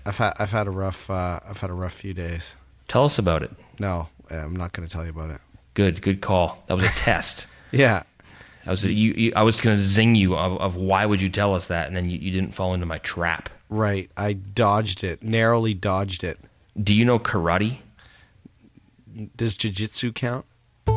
I've had a rough few days. Tell us about it. No, I'm not going to tell you about it. Good call. That was a test. Yeah. I was going to zing you of why would you tell us that, and then you didn't fall into my trap. Right. I dodged it. Narrowly dodged it. Do you know karate? Does jiu-jitsu count?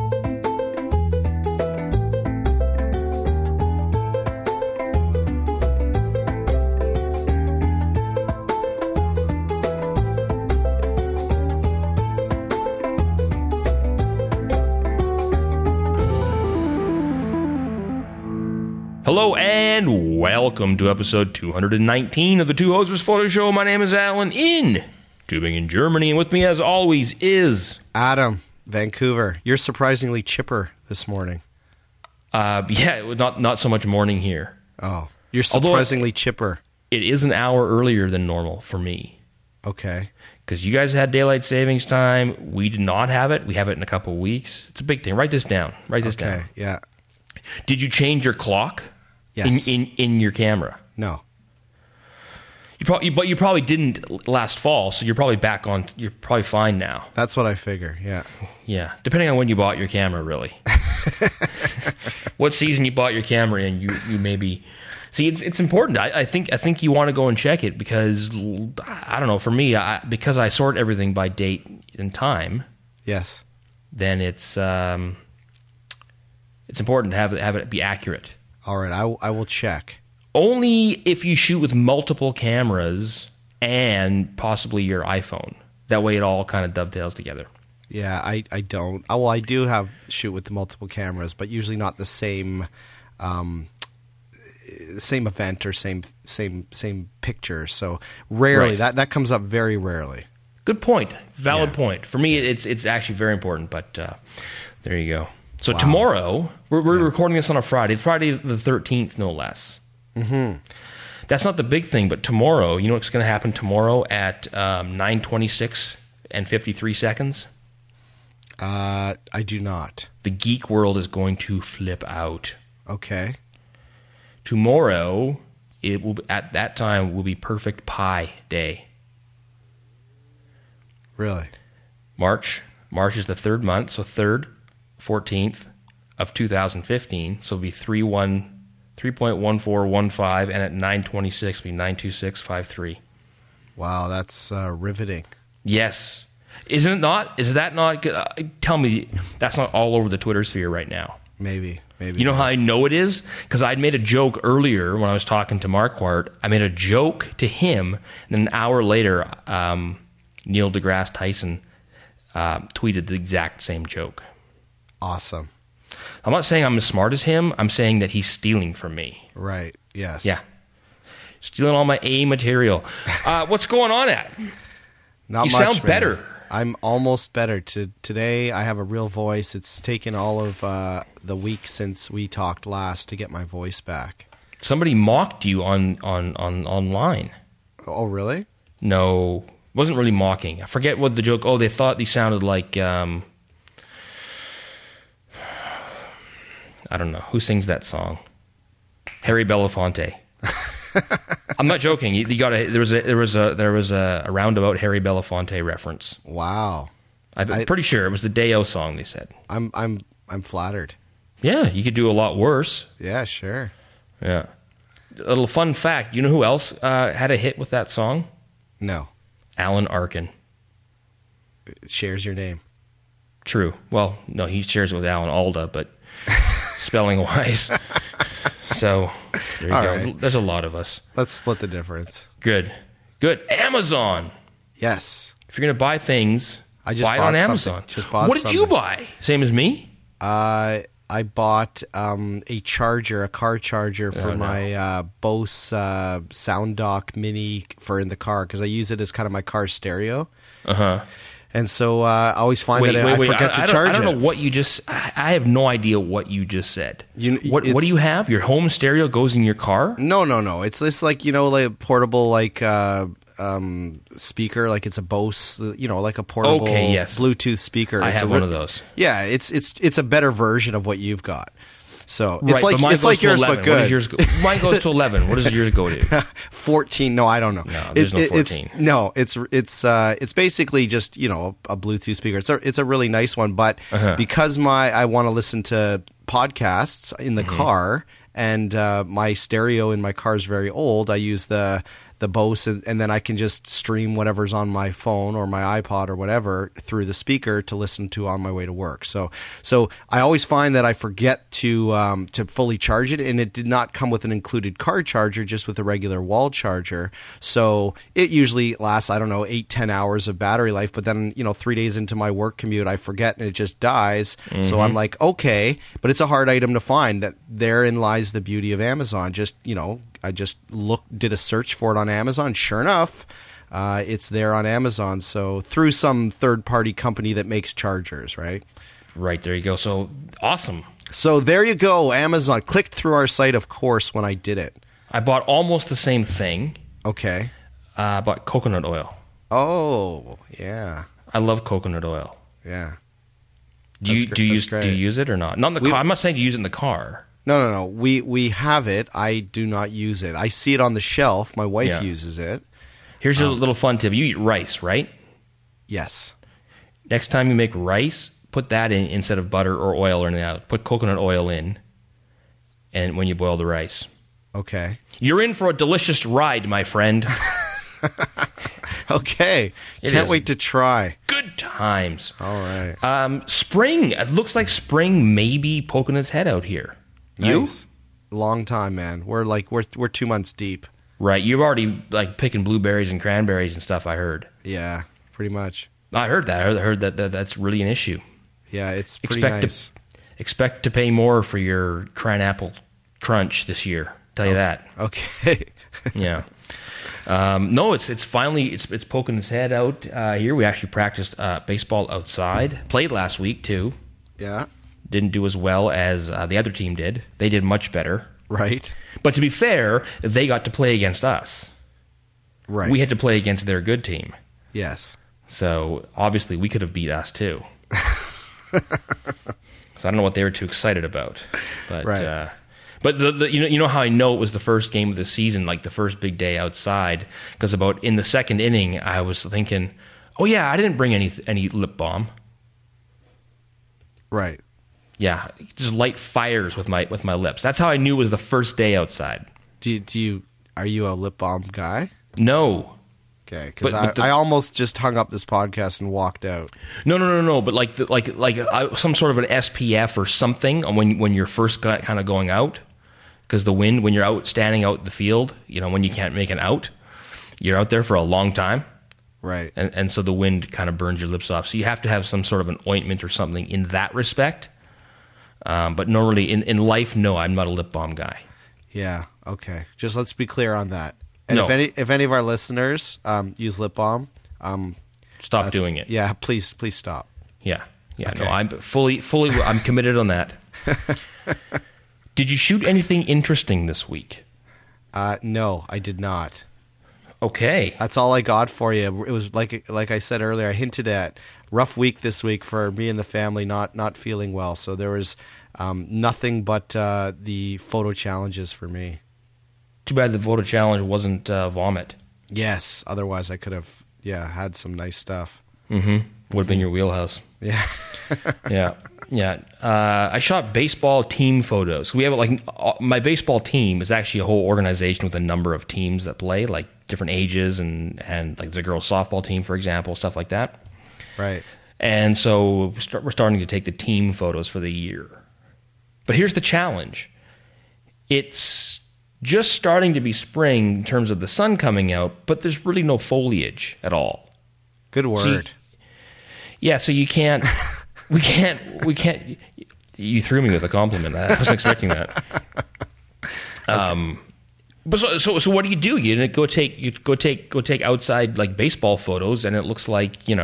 Hello and welcome to episode 219 of the Two Hosers Photo Show. My name is Alan in Tübingen, Germany, and with me as always is... Adam, Vancouver. You're surprisingly chipper this morning. Yeah, not so much morning here. Oh, you're surprisingly chipper. It is an hour earlier than normal for me. Okay. Because you guys had daylight savings time. We did not have it. We have it in a couple of weeks. It's a big thing. Write this down. Okay, yeah. Did you change your clock? Yes. In your camera? No. But you probably didn't last fall, so you're probably back on. You're probably fine now. That's what I figure. Yeah. Yeah, depending on when you bought your camera, really. What season you bought your camera in, you maybe see. It's important. I think you want to go and check it because I don't know. For me, because I sort everything by date and time. Yes. Then it's important to have it be accurate. All right, I will check. Only if you shoot with multiple cameras and possibly your iPhone. That way it all kind of dovetails together. Yeah, I don't. Well, I do have shoot with multiple cameras, but usually not the same event or same picture. So rarely that comes up very rarely. Good point. Valid point. For me, it's actually very important. But there you go. So tomorrow, we're recording this on a Friday the 13th, no less. Mm-hmm. That's not the big thing, but tomorrow, you know what's going to happen tomorrow at 9:26 and 53 seconds? I do not. The geek world is going to flip out. Okay. Tomorrow, it will at that time will be Perfect Pi Day. Really? March is the third month, so 14th of 2015, so it'll be 3.1415, and at 9:26 it'll be 92653. Wow, that's riveting. Yes. Isn't it not? Is that not? Tell me that's not all over the Twitter sphere right now. Maybe. You know how I know it is? Because I'd made a joke earlier when I was talking to Marquardt. I made a joke to him, and then an hour later, Neil deGrasse Tyson tweeted the exact same joke. Awesome. I'm not saying I'm as smart as him. I'm saying that he's stealing from me. Right. Yes. Yeah. Stealing all my A material. What's going on, Adam? Not you much, sound man. better. I'm almost better. Today I have a real voice. It's taken all of the week since we talked last to get my voice back. Somebody mocked you on online. Oh, really? No. It wasn't really mocking. I forget what the joke... Oh, they thought you sounded like... I don't know. Who sings that song? Harry Belafonte. I'm not joking. You got there was a roundabout Harry Belafonte reference. Wow. I'm pretty sure it was the Day-O song they said. I'm flattered. Yeah, you could do a lot worse. Yeah, sure. Yeah. A little fun fact, you know who else had a hit with that song? No. Alan Arkin. It shares your name. True. Well, no, he shares it with Alan Alda, but spelling wise. So there you go. Right. There's a lot of us. Let's split the difference. Good. Amazon. Yes. If you're going to buy things, buy it on Amazon. What did you buy? Same as me? I bought a car charger for my Bose Sound Dock Mini for in the car because I use it as kind of my car stereo. Uh-huh. And so I always find that I forget to charge it. I don't know what you just... I have no idea what you just said. What do you have? Your home stereo goes in your car? No. It's this like a portable speaker, like it's a Bose, like a portable Bluetooth speaker. I have one of those. Yeah, it's a better version of what you've got. So Right, but mine it's goes like to yours, 11. but What does good. yours go? Mine goes to 11. What does yours go to? 14. No, I don't know. No, there's no 14. It's basically just a Bluetooth speaker. It's a really nice one, but because I want to listen to podcasts in the car, and my stereo in my car is very old, I use the Bose, and then I can just stream whatever's on my phone or my iPod or whatever through the speaker to listen to on my way to work. So I always find that I forget to fully charge it, and it did not come with an included car charger, just with a regular wall charger. So it usually lasts, 8-10 hours of battery life, but then 3 days into my work commute, I forget and it just dies. So I'm like, okay, but it's a hard item to find. That therein lies the beauty of Amazon. I just did a search for it on Amazon. Sure enough, it's there on Amazon. So through some third-party company that makes chargers, right? Right, there you go. So awesome. So there you go, Amazon. Clicked through our site, of course, when I did it. I bought almost the same thing. Okay. I bought coconut oil. Oh, yeah. I love coconut oil. Yeah. Do you use it or not? Not in the car. I'm not saying to use it in the car. No. We have it. I do not use it. I see it on the shelf. My wife uses it. Here's a little fun tip. You eat rice, right? Yes. Next time you make rice, put that in instead of butter or oil or anything else. Put coconut oil in, and when you boil the rice. Okay. You're in for a delicious ride, my friend. Okay. Can't wait to try. Good times. All right. Spring. It looks like spring may be poking its head out here. You? Nice. Long time, man. We're 2 months deep. Right. You're already picking blueberries and cranberries and stuff, I heard. Yeah, pretty much. I heard that. I heard that that's really an issue. Yeah, it's pretty nice. Expect to pay more for your cran apple crunch this year. Tell you that. Okay. Yeah. No, it's finally it's poking its head out here. We actually practiced baseball outside. Played last week too. Yeah. Didn't do as well as the other team did. They did much better. Right. But to be fair, they got to play against us. Right. We had to play against their good team. Yes. So obviously we could have beat us too. So I don't know what they were too excited about. But right. But you know how I know it was the first game of the season, like the first big day outside, because about in the second inning I was thinking, oh yeah, I didn't bring any lip balm. Right. Yeah, just light fires with my lips. That's how I knew it was the first day outside. Are you a lip balm guy? No. Okay, because I almost just hung up this podcast and walked out. No. But like some sort of an SPF or something when you're first kind of going out, because the wind when you're out standing out in the field, when you can't make an out, you're out there for a long time. Right. And so the wind kind of burns your lips off. So you have to have some sort of an ointment or something in that respect. But normally in life, no, I'm not a lip balm guy. Yeah. Okay. Just let's be clear on that. And no. if any of our listeners use lip balm, stop doing it. Yeah. Please stop. Yeah. Okay. No, I'm fully. I'm committed on that. Did you shoot anything interesting this week? No, I did not. Okay. That's all I got for you. It was like I said earlier, I hinted at rough week this week for me and the family, not feeling well. So there was nothing but the photo challenges for me. Too bad the photo challenge wasn't vomit. Yes. Otherwise I could have had some nice stuff. Mm-hmm. Would have been your wheelhouse. Yeah. Yeah. I shot baseball team photos. We have my baseball team is actually a whole organization with a number of teams that play, like different ages and like the girls softball team, for example, stuff like that. Right. And so we're starting to take the team photos for the year. But here's the challenge. It's just starting to be spring in terms of the sun coming out, but there's really no foliage at all. Good word. So you can't, we can't, you threw me with a compliment. I wasn't expecting that. Okay. But so what do? You go take outside like baseball photos, and it looks like, in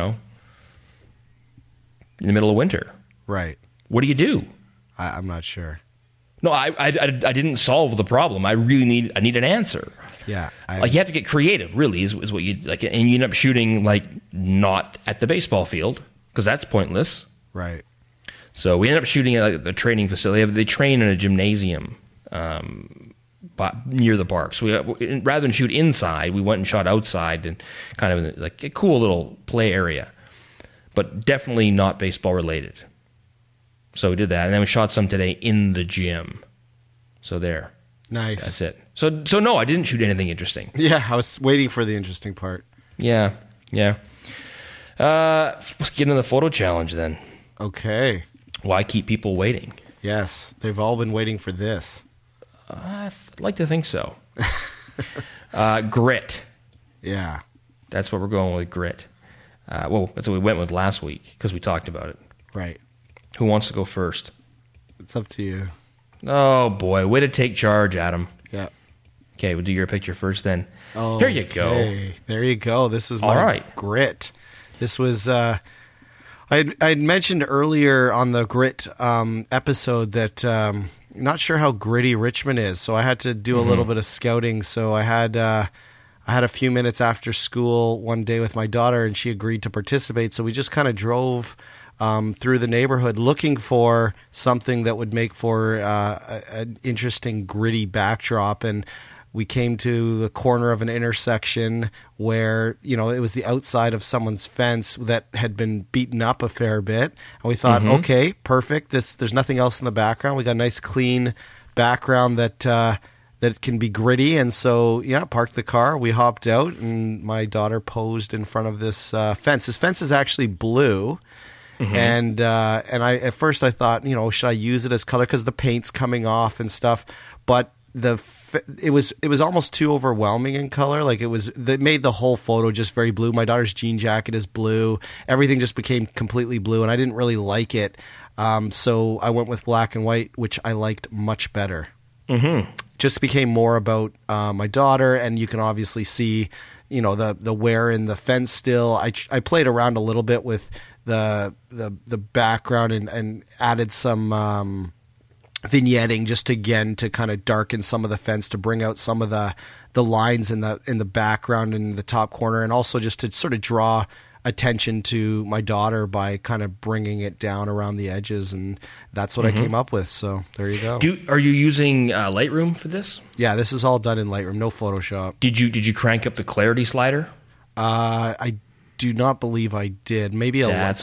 the middle of winter. Right. What do you do? I'm not sure. No, I didn't solve the problem. I need an answer. Yeah. You have to get creative, really, is what you like, and you end up shooting like not at the baseball field because that's pointless. Right. So we ended up shooting at the training facility. They train in a gymnasium near the park. So rather than shoot inside, we went and shot outside and kind of like a cool little play area, but definitely not baseball related. So we did that, and then we shot some today in the gym. So there. Nice. That's it. So no, I didn't shoot anything interesting. Yeah, I was waiting for the interesting part. Yeah. Let's get into the photo challenge then. Okay. Why keep people waiting? Yes, they've all been waiting for this. I'd like to think so. Grit. Yeah. That's what we're going with, grit. That's what we went with last week because we talked about it. Right. Who wants to go first? It's up to you. Oh, boy. Way to take charge, Adam. Yeah. Okay, we'll do your picture first then. Oh, here you go. There you go. This is my grit. This was... I'd mentioned earlier on the grit episode that not sure how gritty Richmond is, so I had to do a little bit of scouting. So I had a few minutes after school one day with my daughter, and she agreed to participate. So we just kind of drove through the neighborhood looking for something that would make for an interesting gritty backdrop. And we came to the corner of an intersection where, it was the outside of someone's fence that had been beaten up a fair bit. And we thought, okay, perfect. There's nothing else in the background. We got a nice clean background that can be gritty. And so, parked the car. We hopped out, and my daughter posed in front of this fence. This fence is actually blue. And I at first I thought, should I use it as color because the paint's coming off and stuff, but it was almost too overwhelming in color. Like that made the whole photo just very blue. My daughter's jean jacket is blue. Everything just became completely blue, and I didn't really like it. So I went with black and white, which I liked much better. Just became more about my daughter, and you can obviously see, the wear in the fence still. I played around a little bit with the background and added some vignetting just to kind of darken some of the fence, to bring out some of the lines in the background in the top corner, and also just to sort of draw attention to my daughter by kind of bringing it down around the edges, and that's what I came up with. So there you go. Are you using Lightroom for this? Yeah, this is all done in Lightroom, no Photoshop. Did you crank up the clarity slider? I do not believe I did. Maybe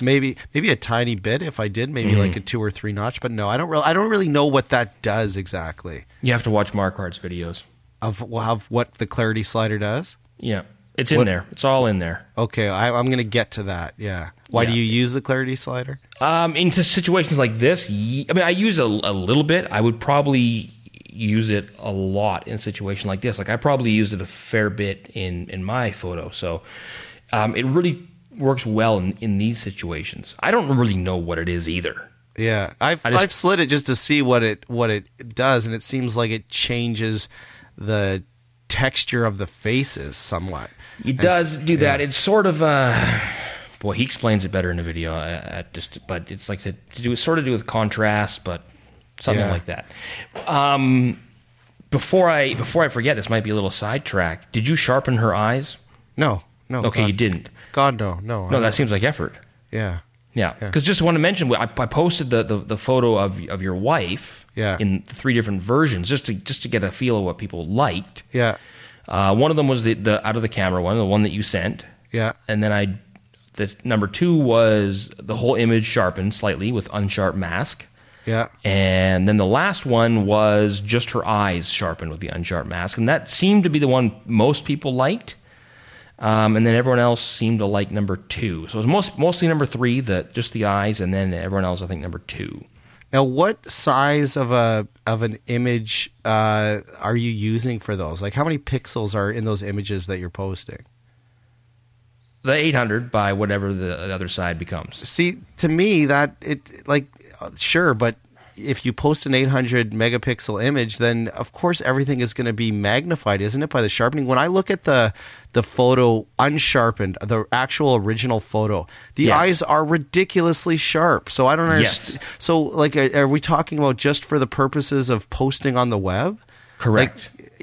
a tiny bit. If I did, maybe like a 2 or 3 notch. But no, I don't really know what that does exactly. You have to watch Marquardt's videos of what the clarity slider does. Yeah, it's in there. It's all in there. Okay, I'm going to get to that. Yeah. Why do you use the clarity slider? Into situations like this, I use it a little bit. I would probably use it a lot in a situation like this. Like I probably used it a fair bit in my photo. So. It really works well in these situations. I don't really know what it is either. Yeah, I've slid it just to see what it does, and it seems like it changes the texture of the faces somewhat. It does do that. It's sort of boy, he explains it better in the video. But it's like to do with contrast, but something like that. Before I forget, this might be a little sidetrack. Did you sharpen her eyes? No. Okay, God. You didn't. God, no. No, that seems like effort. Yeah. Because just want to mention, I posted the photo of your wife in 3 different versions just to get a feel of what people liked. Yeah. One of them was the out of the camera one, the one that you sent. Yeah. And then the number 2 was the whole image sharpened slightly with unsharp mask. Yeah. And then the last one was just her eyes sharpened with the unsharp mask, and that seemed to be the one most people liked. And then everyone else seemed to like number 2. So it was mostly number 3, just the eyes, and then everyone else, I think, number 2. Now, what size of an image are you using for those? Like, how many pixels are in those images that you're posting? The 800 by whatever the other side becomes. See, to me, sure, but if you post an 800 megapixel image, then of course everything is going to be magnified, isn't it, by the sharpening? When I look at the photo unsharpened, the actual original photo, the eyes are ridiculously sharp. So I don't understand. Yes. So, are we talking about just for the purposes of posting on the web? Correct.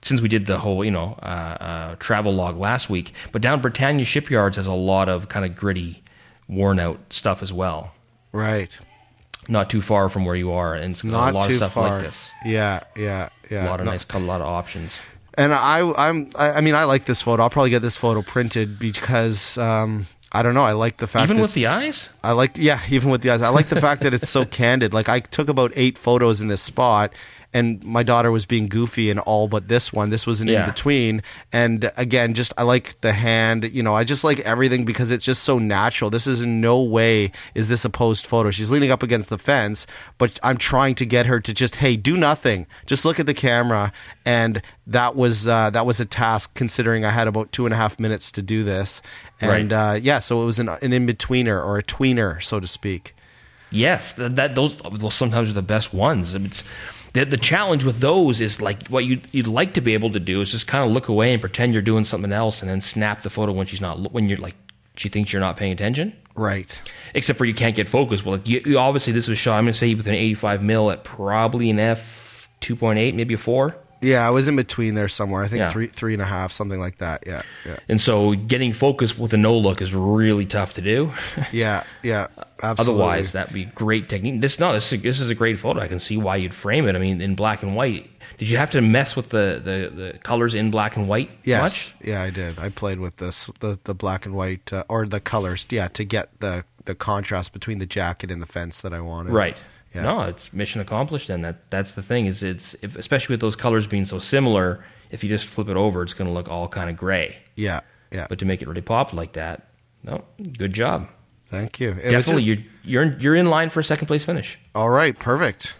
since we did the whole, travel log last week. But down Britannia Shipyards has a lot of kind of gritty, worn out stuff as well. Right. Not too far from where you are, and it's got Not a lot too of stuff far. like this. Yeah. A lot of a lot of options. And I like this photo. I'll probably get this photo printed because I don't know. I like the fact even with the eyes. Even with the eyes. I like the fact that it's so candid. Like I took about 8 photos in this spot, and my daughter was being goofy in all but this one. This was in between. And again, just I like the hand. I just like everything because it's just so natural. This is in no way is this a posed photo. She's leaning up against the fence, but I'm trying to get her to just, hey, do nothing. Just look at the camera. And that was a task considering I had about 2.5 minutes to do this. And so it was an in-betweener or a tweener, so to speak. Yes, those sometimes are the best ones. It's the challenge with those is like what you'd like to be able to do is just kind of look away and pretend you're doing something else, and then snap the photo when she thinks you're not paying attention. Right. Except for you can't get focused. Well, you obviously this was shot. I'm going to say with an 85 mil at probably an f 2.8, maybe a 4. Yeah, I was in between there somewhere. I think 3.5, something like that. Yeah. And so getting focused with a no look is really tough to do. Yeah, absolutely. Otherwise, that'd be great technique. This is a great photo. I can see why you'd frame it. I mean, in black and white. Did you have to mess with the colors in black and white much? Yeah, I did. I played with the black and white or the colors. Yeah, to get the contrast between the jacket and the fence that I wanted. Right. Yeah. No, it's mission accomplished. Then that's the thing is especially with those colors being so similar, if you just flip it over, it's going to look all kind of gray. Yeah. But to make it really pop like that, no, good job. Thank you. Definitely, you're in line for a second place finish. All right, perfect.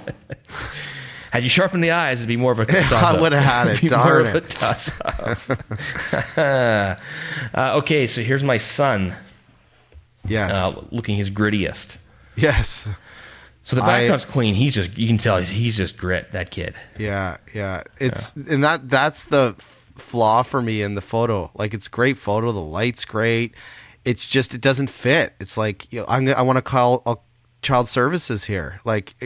Had you sharpened the eyes, it'd be more of a toss-up. I would have had it. Darn it. Of a toss-up. Okay, so here's my son. Yes. Looking his grittiest. Yes. So the background's clean. You can tell he's just grit, that kid. Yeah. And that's the flaw for me in the photo. Like, it's a great photo. The light's great. It's just, it doesn't fit. It's like, I want to call child services here. Like,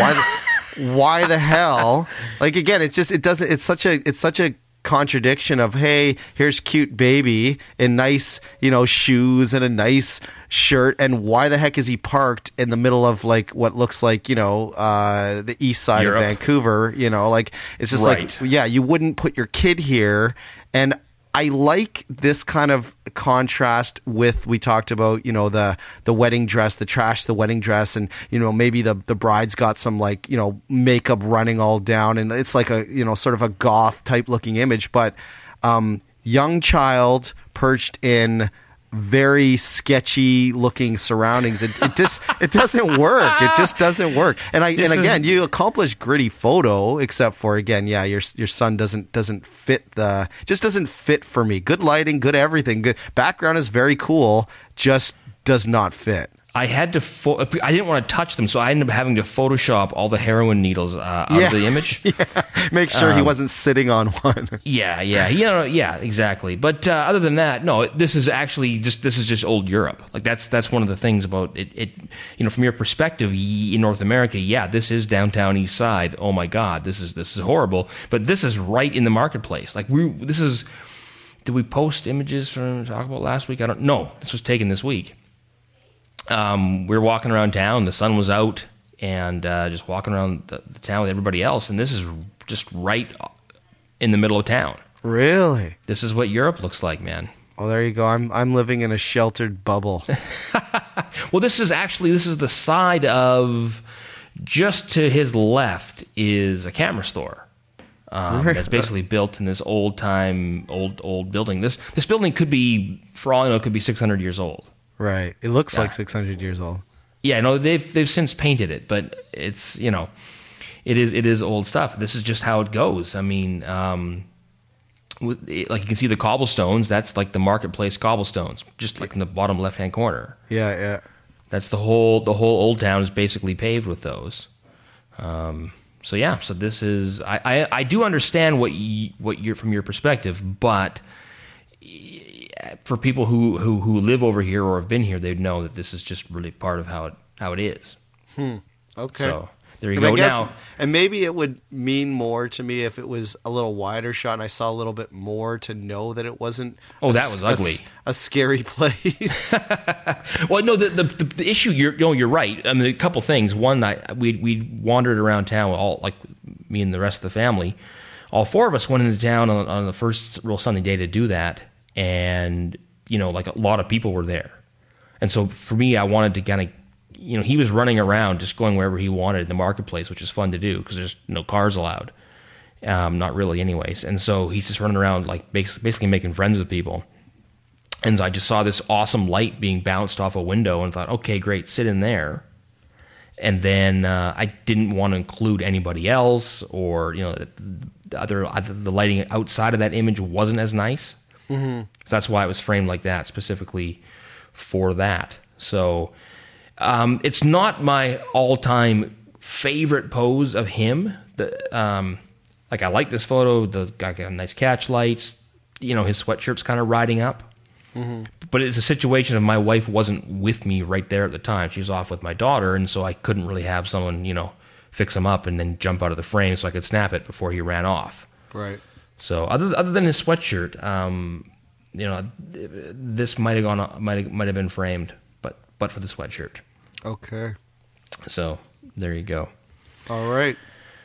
why the hell? Like, again, it's such a contradiction of, hey, here's cute baby in nice, shoes and a nice shirt, and why the heck is he parked in the middle of like what looks like the east side Europe. Of Vancouver? Like it's just right. Like you wouldn't put your kid here. And I like this kind of contrast with, we talked about, the wedding dress, the wedding dress, and, maybe the bride's got some like, makeup running all down, and it's like a, sort of a goth type looking image, but young child perched in very sketchy looking surroundings. It doesn't work. It just doesn't work. And you accomplish gritty photo, except for your son doesn't fit doesn't fit for me. Good lighting, good everything. Good background is very cool. Just does not fit. I had to. I didn't want to touch them, so I ended up having to Photoshop all the heroin needles out of the image. Make sure he wasn't sitting on one. Yeah, exactly. But other than that, no. This is just old Europe. Like that's one of the things about it. From your perspective in North America, this is downtown East Side. Oh my God, this is horrible. But this is right in the marketplace. Like did we post images from talk about last week? I don't know. This was taken this week. We were walking around town. The sun was out, and just walking around the town with everybody else. And this is just right in the middle of town. Really? This is what Europe looks like, man. Well, there you go. I'm living in a sheltered bubble. Well, this is the side of, just to his left is a camera store. That's basically built in this old building. This building could be, for all I know, it could be 600 years old. Right. It looks like 600 years old. Yeah, no, they've since painted it, but it's, it is old stuff. This is just how it goes. I mean, like you can see the cobblestones, that's like the marketplace cobblestones, just like in the bottom left-hand corner. Yeah. That's the whole old town is basically paved with those. So this is, I do understand what you're from your perspective, but for people who live over here or have been here, they'd know that this is just really part of how it is. Okay. So there you go. Now, and maybe it would mean more to me if it was a little wider shot and I saw a little bit more to know that it wasn't. Oh, that was ugly. A scary place. Well, no, the issue. You're right. I mean, a couple things. One, we wandered around town, all like me and the rest of the family. All four of us went into town on the first real sunny day to do that, and like a lot of people were there, and so for me, I wanted to kind of. He was running around just going wherever he wanted in the marketplace, which is fun to do because there's no cars allowed. Not really anyways. And so he's just running around like basically making friends with people. And so I just saw this awesome light being bounced off a window and thought, okay, great, sit in there. And then I didn't want to include anybody else or, the lighting outside of that image wasn't as nice. Mm-hmm. So that's why it was framed like that, specifically for that. So... it's not my all-time favorite pose of him. I like this photo. The guy got nice catch lights. His sweatshirt's kind of riding up. Mm-hmm. But it's a situation of my wife wasn't with me right there at the time. She was off with my daughter, and so I couldn't really have someone, fix him up and then jump out of the frame so I could snap it before he ran off. Right. So other than his sweatshirt, this might have been framed, but for the sweatshirt. Okay. So there you go. All right.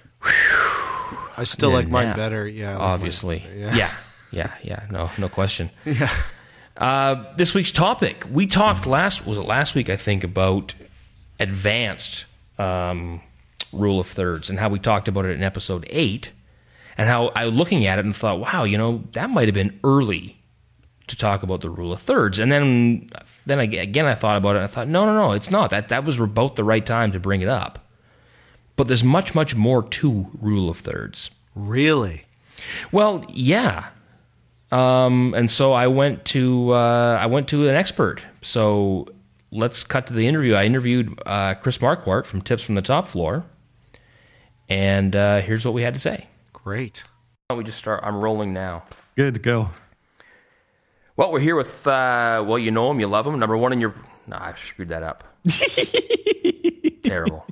I still like mine better. Yeah. Obviously. Yeah. No question. Yeah. This week's topic. We talked last week, I think, about advanced rule of thirds and how we talked about it in episode 8 and how I was looking at it and thought, wow, that might have been early to talk about the rule of thirds. And then I thought about it and I thought, no, it's not. That was about the right time to bring it up. But there's much, much more to rule of thirds. Really? Well, yeah. And so I went to an expert. So let's cut to the interview. I interviewed Chris Marquardt from Tips from the Top Floor. And here's what we had to say. Great. Why don't we just start? I'm rolling now. Good, go. Well, we're here with, you know him, you love him. Number one in your... No, I screwed that up. Terrible.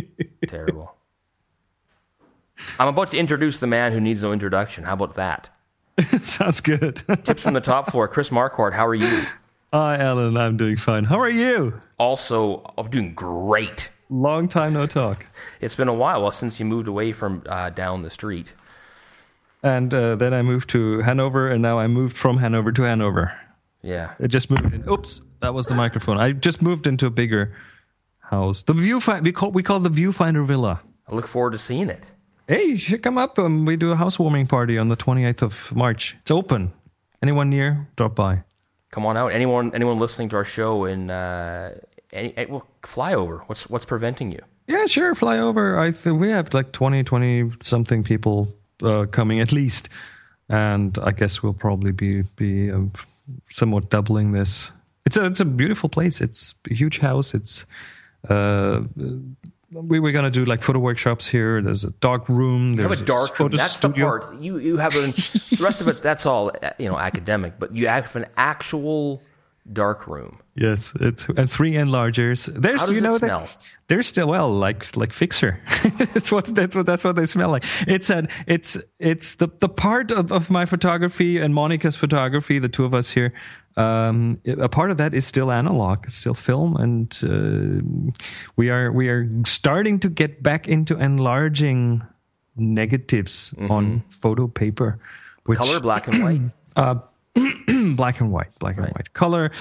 I'm about to introduce the man who needs no introduction. How about that? Sounds good. Tips from the Top Floor. Chris Marquardt, how are you? Hi, Alan. I'm doing fine. How are you? Also, I'm doing great. Long time no talk. It's been a while since you moved away from down the street. And then I moved to Hanover, and now I moved from Hanover to Hanover. Yeah. I just moved in. Oops, that was the microphone. I just moved into a bigger house. The viewfinder, we call the Viewfinder Villa. I look forward to seeing it. Hey, you should come up. We do a housewarming party on the 28th of March. It's open. Anyone near, drop by. Come on out. Anyone listening to our show in fly over. What's preventing you? Yeah, sure, fly over. I think we have like 20 something people coming at least, and I guess we'll probably be somewhat doubling this. It's a beautiful place. It's a huge house. It's we're gonna do like photo workshops here. There's a dark room. You have a dark room. That's studio. The part you have. The rest of it, that's all academic. But you have an actual dark room. Yes, it's and 3 enlargers. There's How does it smell? They're still like Fixer. that's what they smell like. It's the part of my photography and Monica's photography, the two of us here. A part of that is still analog, it's still film, and we are starting to get back into enlarging negatives on photo paper. Color, black and white. Black and white. Color,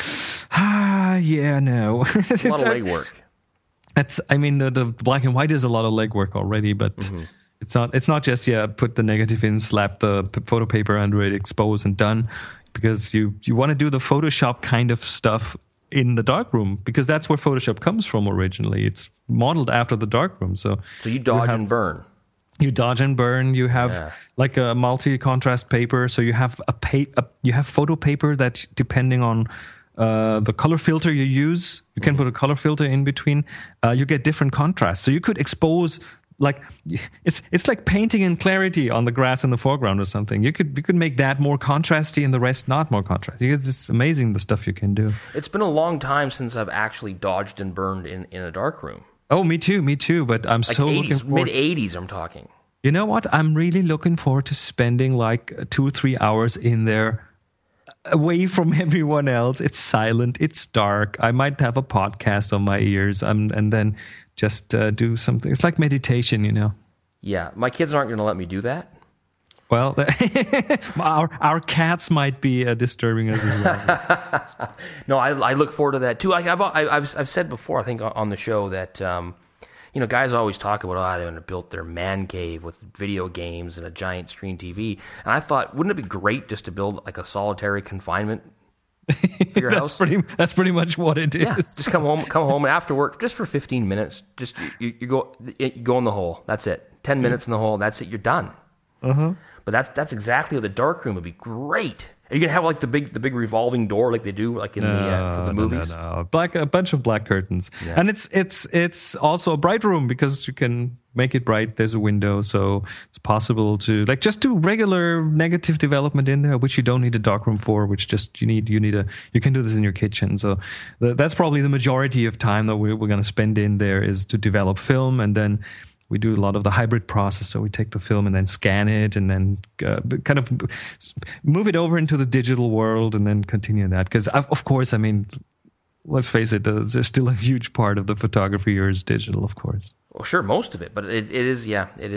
no. It's a lot of legwork. The black and white is a lot of legwork already, but it's not just put the negative in, slap the photo paper under it, expose and done, because you want to do the Photoshop kind of stuff in the darkroom, because that's where Photoshop comes from originally. It's modeled after the darkroom. So you dodge and burn. You dodge and burn. You have like a multi-contrast paper. So you have you have photo paper that, depending on the color filter you use, you can put a color filter in between. You get different contrasts. So you could expose, like, it's like painting in clarity on the grass in the foreground or something. You could make that more contrasty and the rest not more contrasty. It's just amazing the stuff you can do. It's been a long time since I've actually dodged and burned in a dark room. Oh, me too. But I'm Like so 80s, looking forward. mid-80s, I'm talking. You know what? I'm really looking forward to spending like 2 or 3 hours in there, away from everyone else. It's silent. It's dark. I might have a podcast on my ears, and then just do something. It's like meditation, you know. Yeah, my kids aren't going to let me do that. Well, our cats might be disturbing us as well. No, I look forward to that too. Like I've said before, I think on the show that guys always talk about they're going to build their man cave with video games and a giant screen TV, and I thought, wouldn't it be great just to build like a solitary confinement for your house? That's pretty much what it is. Yeah, just come home and after work, just for 15 minutes, just you go in the hole. That's it. 10 minutes in the hole. That's it. You're done. But that's exactly what the darkroom would be great. Are you gonna have like the big revolving door like they do like in for the movies? No. A bunch of black curtains, yeah. And it's also a bright room because you can make it bright. There's a window, so it's possible to like just do regular negative development in there, which you don't need a darkroom for. Which just you can do this in your kitchen. So that's probably the majority of time that we're going to spend in there is to develop film, and then we do a lot of the hybrid process. So we take the film and then scan it and then kind of move it over into the digital world and then continue that. Because, of course, I mean, let's face it, there's still a huge part of the photography here is digital, of course. Well, sure, most of it. But it is.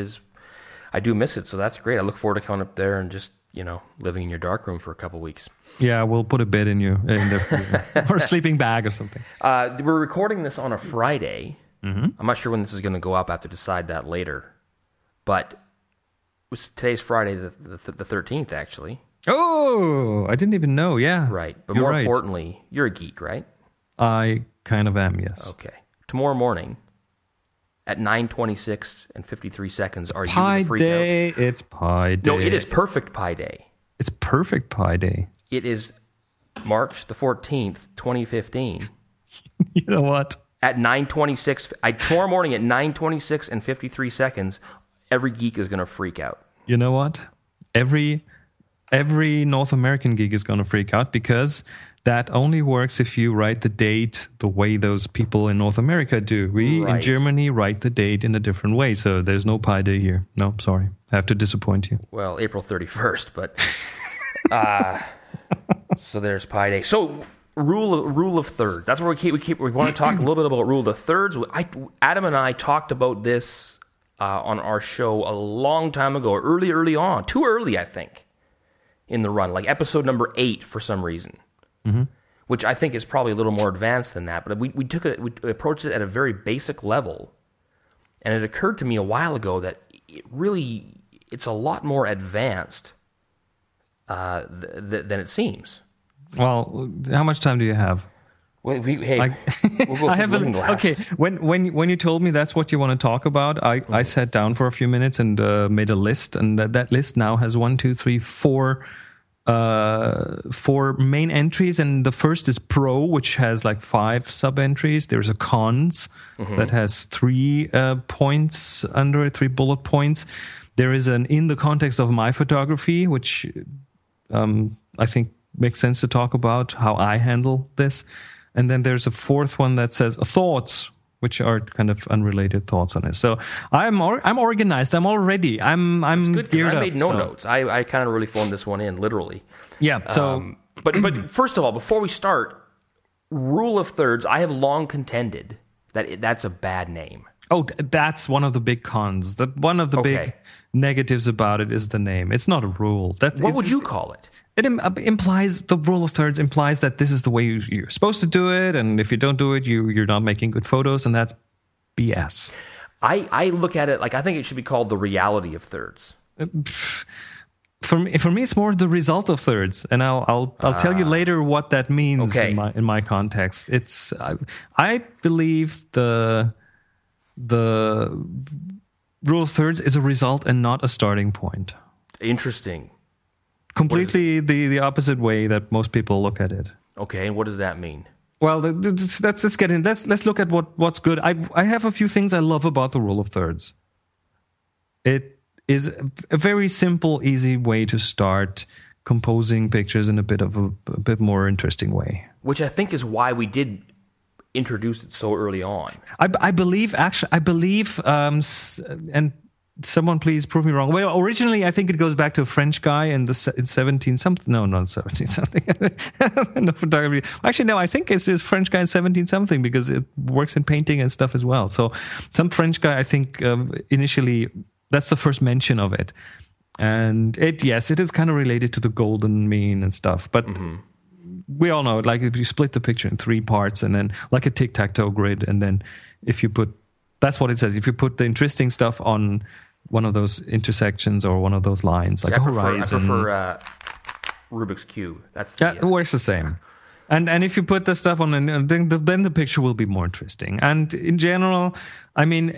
I do miss it. So that's great. I look forward to coming up there and just, living in your darkroom for a couple of weeks. Yeah, we'll put a bed in there or a sleeping bag or something. We're recording this on a Friday. Mm-hmm. I'm not sure when this is going to go up. I have to decide that later. But today's Friday the 13th, actually. Oh, I didn't even know. Yeah. Right. But more importantly, you're a geek, right? I kind of am, yes. Okay. Tomorrow morning at 9:26 and 53 seconds, are you Pi the freak Day. out? It's Pi Day. No, it is Perfect Pi Day. It's Perfect Pi Day. It is March the 14th, 2015. You know what? At 9:26, tomorrow morning at 9:26 and 53 seconds, every geek is going to freak out. You know what? Every North American geek is going to freak out because that only works if you write the date the way those people in North America do. We in Germany write the date in a different way, so there's no Pi Day here. No, sorry. I have to disappoint you. Well, April 31st, but so there's Pi Day. So Rule of thirds. That's where we want to talk a little bit about rule of thirds. Adam and I talked about this on our show a long time ago, early on, too early, I think, in the run, like episode number 8 for some reason, which I think is probably a little more advanced than that. But we approached it at a very basic level, and it occurred to me a while ago that it's a lot more advanced than it seems. Well, how much time do you have? We'll go I have okay. When you told me that's what you want to talk about, I sat down for a few minutes and made a list, and that list now has 4 main entries, and the first is Pro, which has like 5 sub entries. There's a Cons that has 3 points under it, 3 bullet points. There is an In the Context of My Photography, which I think makes sense to talk about how I handle this. And then there's a 4th one that says Thoughts, which are kind of unrelated thoughts on it. So I'm organized. I'm all ready. I'm good, geared I made up, notes. I kind of really phoned this one in, literally. Yeah. So, but first of all, before we start, rule of thirds. I have long contended that that's a bad name. Oh, that's one of the big cons. One of the big negatives about it is the name. It's not a rule. What would you call it? It implies, the rule of thirds implies that this is the way you're supposed to do it, and if you don't do it, you're not making good photos, and that's BS. I look at it like I think it should be called the reality of thirds. For me, it's more the result of thirds, and I'll tell you later what that means in my context. It's I believe the rule of thirds is a result and not a starting point. Interesting. Completely the opposite way that most people look at it. Okay, and what does that mean? Well, let's get in. Let's look at what's good. I have a few things I love about the rule of thirds. It is a very simple, easy way to start composing pictures in a bit more interesting way. Which I think is why we did introduced it so early on. I believe, and someone please prove me wrong. Well, originally I think it goes back to a French guy in 17 something. No, not 17 something. No photography. Actually, no. I think it's this French guy in 17 something because it works in painting and stuff as well. So some French guy, I think, initially that's the first mention of it, and it is kind of related to the golden mean and stuff, but. Mm-hmm. We all know, like if you split the picture in 3 parts and then like a tic-tac-toe grid, and then if you put, that's what it says, if you put the interesting stuff on one of those intersections or one of those lines, like a horizon. I prefer Rubik's Cube. It works the same. And if you put the stuff on, then the picture will be more interesting. And in general, I mean,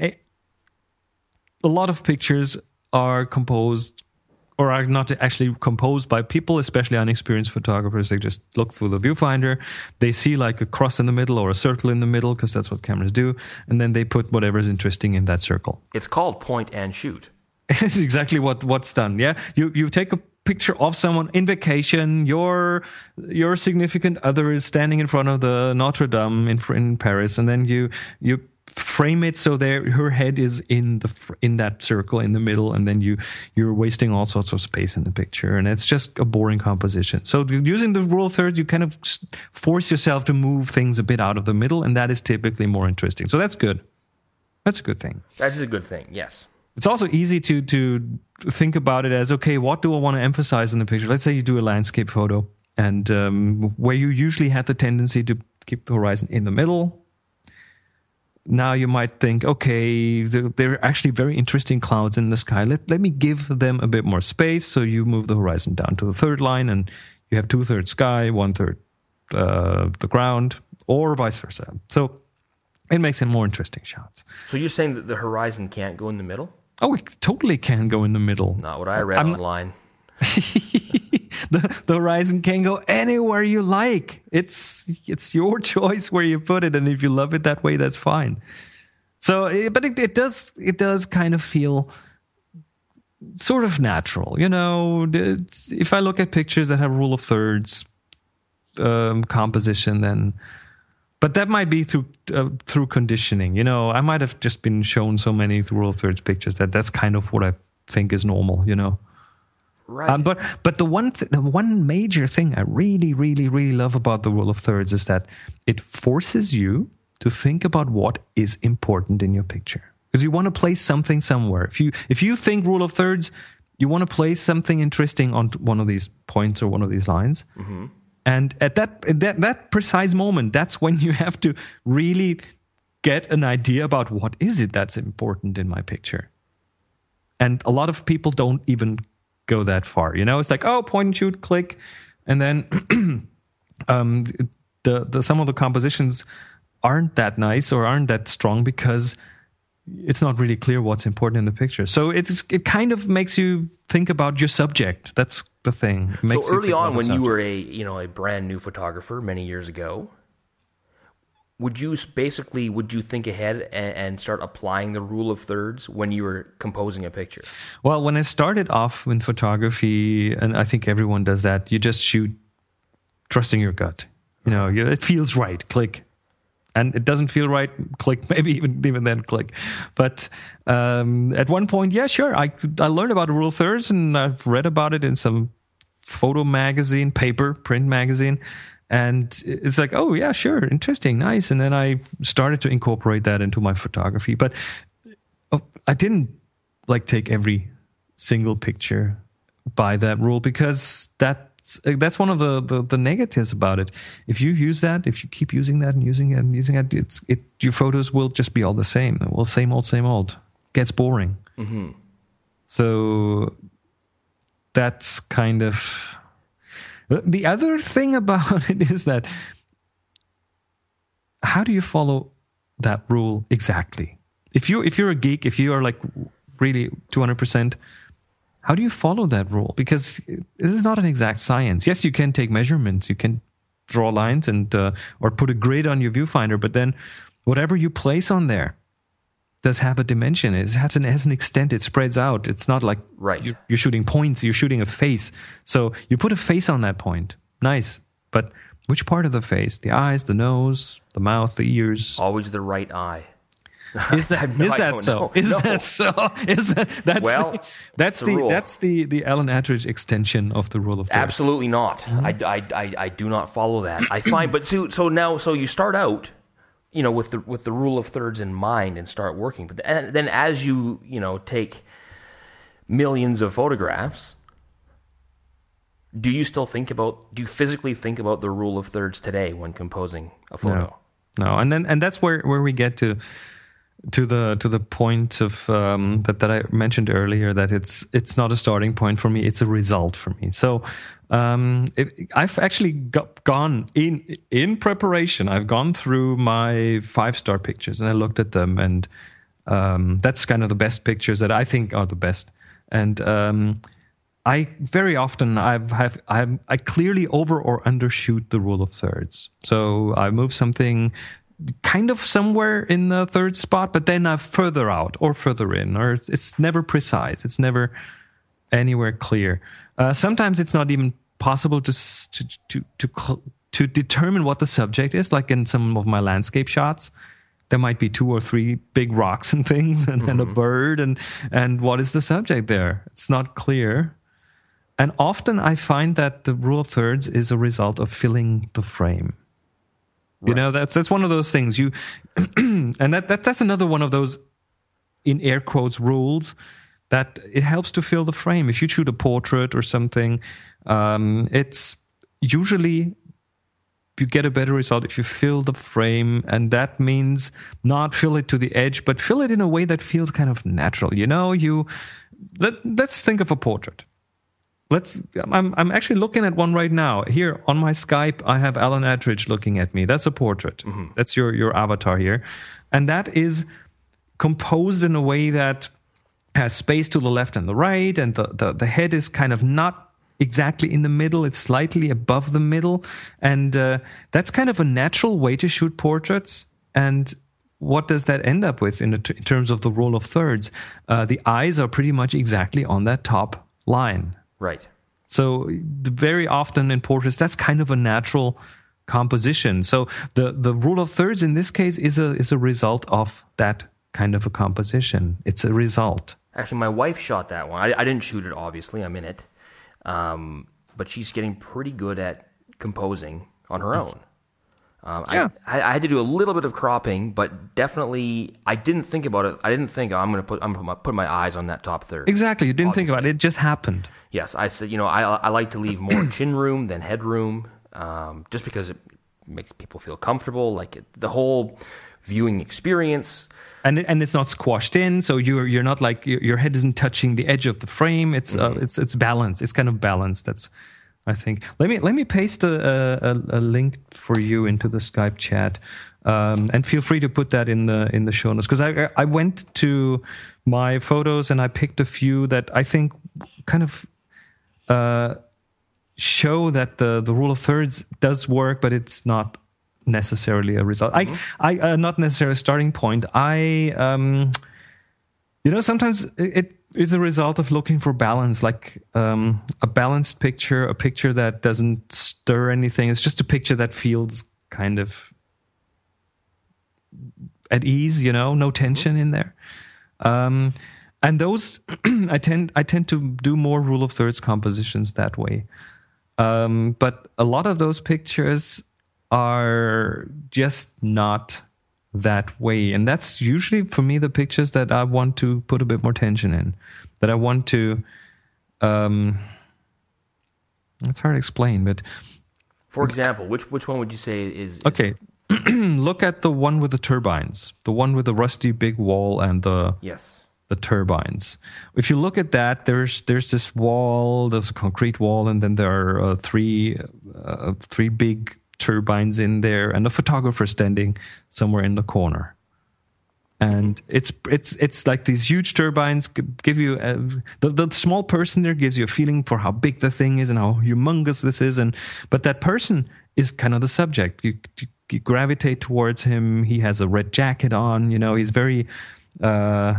a lot of pictures are composed or are not actually composed by people, especially unexperienced photographers. They just look through the viewfinder. They see like a cross in the middle or a circle in the middle, because that's what cameras do. And then they put whatever's interesting in that circle. It's called point and shoot. It's exactly what's done. Yeah, you take a picture of someone in vacation. Your significant other is standing in front of the Notre Dame in Paris, and then you frame it so her head is in that circle in the middle, and then you're wasting all sorts of space in the picture, and it's just a boring composition. So using the rule of thirds, you kind of force yourself to move things a bit out of the middle, and that is typically more interesting. So that's good. That's a good thing. That is a good thing. Yes. It's also easy to think about it as, okay, what do I want to emphasize in the picture? Let's say you do a landscape photo, and where you usually had the tendency to keep the horizon in the middle. Now you might think, okay, there are actually very interesting clouds in the sky. Let me give them a bit more space. So you move the horizon down to the third line, and you have 2/3 sky, 1/3 the ground, or vice versa. So it makes it more interesting shots. So you're saying that the horizon can't go in the middle? Oh, it totally can go in the middle. Not what I read online. The horizon can go anywhere you like. It's your choice where you put it, and if you love it that way, that's fine. So, but it does kind of feel sort of natural, you know. If I look at pictures that have rule of thirds composition, then. But that might be through conditioning. You know, I might have just been shown so many rule of thirds pictures that's kind of what I think is normal. You know, right? But the one major thing I really, really, really love about the rule of thirds is that it forces you to think about what is important in your picture, because you want to place something somewhere. If you think rule of thirds, you want to place something interesting on one of these points or one of these lines. Mm-hmm. And at that precise moment, that's when you have to really get an idea about what is it that's important in my picture. And a lot of people don't even go that far. You know, it's like, oh, point and shoot, click. And then some of the compositions aren't that nice or aren't that strong because it's not really clear what's important in the picture. So it kind of makes you think about your subject. That's the thing. So early on, when you were a brand new photographer many years ago, would you think ahead and start applying the rule of thirds when you were composing a picture? Well, when I started off in photography, and I think everyone does that, you just shoot trusting your gut. You know, it feels right. Click. And it doesn't feel right, click, maybe even then click. But at one point, yeah, sure, I learned about the rule of thirds, and I've read about it in some photo magazine, print magazine. And it's like, oh, yeah, sure, interesting, nice. And then I started to incorporate that into my photography. But I didn't take every single picture by that rule, because that's one of the negatives about it. If you use that, if you keep using that and using it and using it, your photos will just be all the same. Well, same old. Gets boring. Mm-hmm. So that's kind of the other thing about it is that how do you follow that rule exactly? If you're a geek, if you are like really 200%. How do you follow that rule? Because this is not an exact science. Yes, you can take measurements, you can draw lines and or put a grid on your viewfinder, but then whatever you place on there does have a dimension. It has an extent. It spreads out. It's not like you're shooting points. You're shooting a face. So you put a face on that point. Nice. But Which part of the face? The eyes, the nose, the mouth, the ears? Always the right eye. Is that so? That's the Alan Attridge extension of the rule of thirds. Absolutely not. Mm-hmm. I do not follow that. I find, but so you start out, with the rule of thirds in mind and start working. But then as you take millions of photographs, do you physically think about the rule of thirds today when composing a photo? No. And that's where we get to the point of that I mentioned earlier, that it's not a starting point for me, it's a result for me. So I've actually gone in preparation. I've gone through my 5-star pictures and I looked at them, and that's kind of the best pictures that I think are the best. And I very often I clearly over or undershoot the rule of thirds. So I move something kind of somewhere in the third spot, but then I'm further out or further in, or it's never precise. It's never anywhere clear. Sometimes it's not even possible to determine what the subject is. Like in some of my landscape shots, there might be 2 or 3 big rocks and things, and a bird, and what is the subject there? It's not clear. And often I find that the rule of thirds is a result of filling the frame. Right. That's one of those things and that's another one of those, in air quotes, rules, that it helps to fill the frame. If you shoot a portrait or something, it's usually you get a better result if you fill the frame, and that means not fill it to the edge, but fill it in a way that feels kind of natural. Let's think of a portrait. I'm actually looking at one right now. Here on my Skype, I have Alan Attridge looking at me. That's a portrait. Mm-hmm. That's your avatar here. And that is composed in a way that has space to the left and the right, and the head is kind of not exactly in the middle. It's slightly above the middle. And that's kind of a natural way to shoot portraits. And what does that end up with in terms of the rule of thirds? The eyes are pretty much exactly on that top line. Right. So very often in portraits, that's kind of a natural composition. So the rule of thirds in this case is a result of that kind of a composition. It's a result. Actually, my wife shot that one. I didn't shoot it, obviously. I'm in it. But she's getting pretty good at composing on her own. I had to do a little bit of cropping, but definitely I didn't think about it. I didn't think I'm going to put my eyes on that top third. Exactly, you didn't think about it. It just happened. Yes, I said I like to leave more chin room than head room, just because it makes people feel comfortable. Like the whole viewing experience. And it's not squashed in, so you're not like your head isn't touching the edge of the frame. It's it's balanced. It's kind of balanced. That's, I think. Let me paste a link for you into the Skype chat, and feel free to put that in the show notes, because I went to my photos and I picked a few that I think kind of show that the rule of thirds does work, but it's not necessarily a result. I not necessarily a starting point. Sometimes it is a result of looking for balance, like a balanced picture, a picture that doesn't stir anything. It's just a picture that feels kind of at ease, no tension in there. And those, I tend to do more rule of thirds compositions that way. But a lot of those pictures are just not that way. And that's usually, for me, the pictures that I want to put a bit more tension in, that I want to... it's hard to explain, but... For example, which one would you say is... Okay, look at the one with the turbines, the one with the rusty big wall and the... Yes. The turbines. If you look at that, there's this wall, there's a concrete wall, and then there are three big turbines in there, and a photographer standing somewhere in the corner. And it's like these huge turbines give you the small person there gives you a feeling for how big the thing is and how humongous this is, but that person is kind of the subject. You gravitate towards him. He has a red jacket on. He's very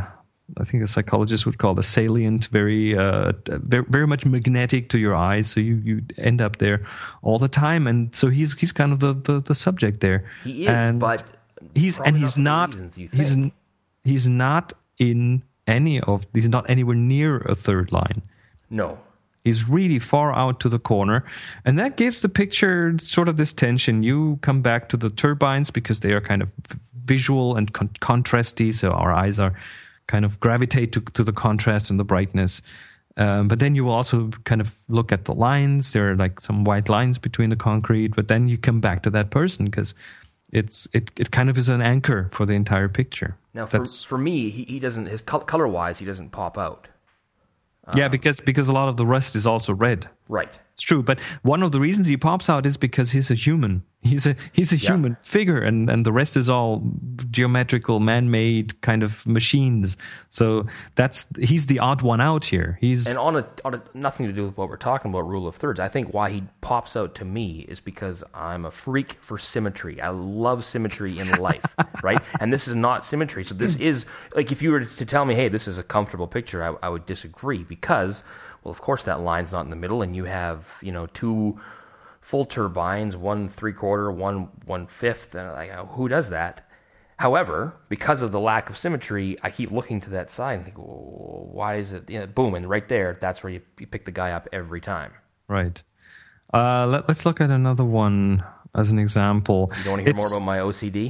I think a psychologist would call the salient, very very much magnetic to your eyes. So you end up there all the time, and so he's kind of the subject there. He is, and but he's not he's not anywhere near a third line. No. He's really far out to the corner. And that gives the picture sort of this tension. You come back to the turbines because they are kind of visual and contrasty. So our eyes are kind of gravitate to the contrast and the brightness. But then you will also kind of look at the lines. There are like some white lines between the concrete. But then you come back to that person because it kind of is an anchor for the entire picture. Now, for me, he doesn't, his color-wise, he doesn't pop out. Yeah, because a lot of the rest is also red. Right. It's true, but one of the reasons he pops out is because he's a human. He's a human figure, and the rest is all geometrical, man-made kind of machines. So he's the odd one out here. And on a nothing to do with what we're talking about, rule of thirds. I think why he pops out to me is because I'm a freak for symmetry. I love symmetry in life, right? And this is not symmetry. So this is like if you were to tell me, hey, this is a comfortable picture, I would disagree because, well, of course that line's not in the middle, and you have two full turbines, 1 3/4, 1 1/5, and who does that? However, because of the lack of symmetry, I keep looking to that side and think, well, why is it? Boom, and right there, that's where you pick the guy up every time. Right. Let's look at another one as an example. You don't want to hear more about my OCD?